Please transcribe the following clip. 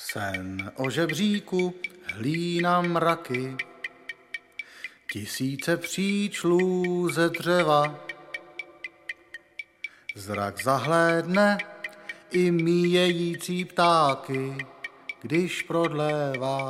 Sen o žebříku, hlína mraky, tisíce příčlů ze dřeva. Zrak zahlédne i míjející ptáky, když prodlévá.